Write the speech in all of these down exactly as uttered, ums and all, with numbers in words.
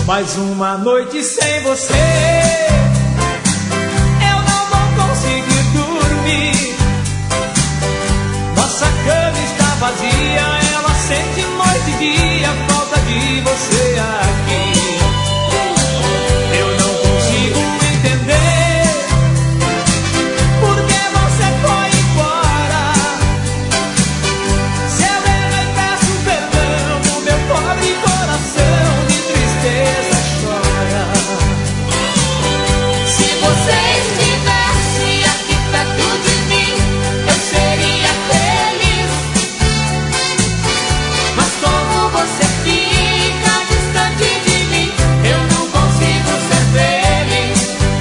Mais uma noite sem você, eu não vou conseguir dormir. Nossa cama está vazia, ela sente noite e dia a falta de você aqui. Eu não consigo entender por que você foi embora. Se eu erro e peço perdão, o meu pobre coração de tristeza chora. Se você estivesse aqui perto de mim, eu seria feliz. Mas como você fica distante de mim, eu não consigo ser feliz.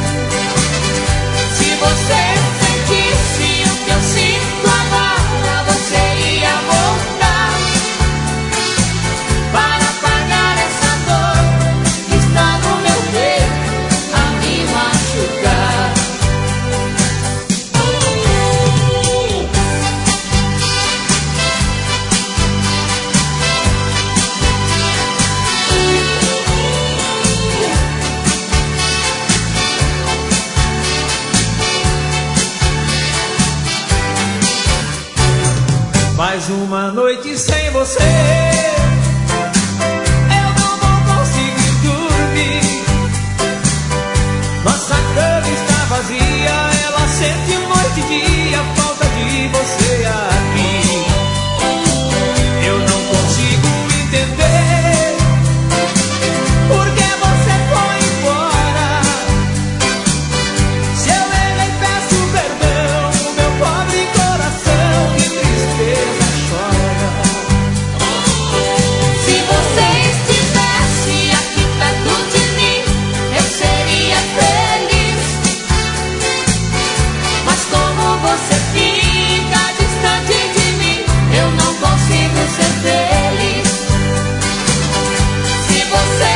Se você sentisse o que eu sinto agora, você ia voltar para apagar essa dor que está no meu peito a me machucar. Mais uma noite sem você, eu não vou conseguir dormir. Nossa cama está vazia, ela sente noite e dia a falta de você aqui. Eu não consigo entender por que você foi embora. Se eu errei, peço perdão, o meu pobre coração de tristeza chora. Se você estivesse aqui perto de mim, eu seria feliz. Mas como você fica distante de mim, eu não consigo ser feliz. Se você